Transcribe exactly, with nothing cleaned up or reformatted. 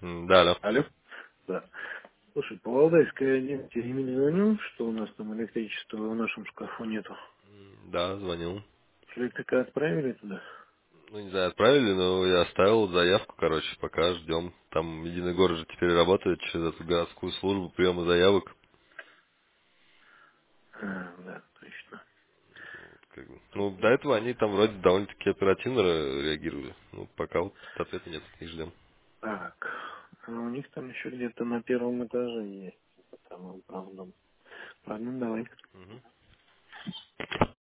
М, Да, да. Алло? Да. Слушай, по Валдайской один тебе Эмиль звонил, что у нас там электричества в нашем шкафу нету. М, Да, звонил. Электрика отправили туда? Ну, не знаю, отправили, но я оставил заявку, короче, пока ждем. Там единый город же теперь работает через эту городскую службу приема заявок. А, да, точно. Как бы. Ну, до этого они там вроде довольно-таки оперативно ре- реагировали. Ну, пока вот ответа нет, не ждем. Так, а у них там еще где-то на первом этаже есть. Там, правда. Ладно, давай. Мгм.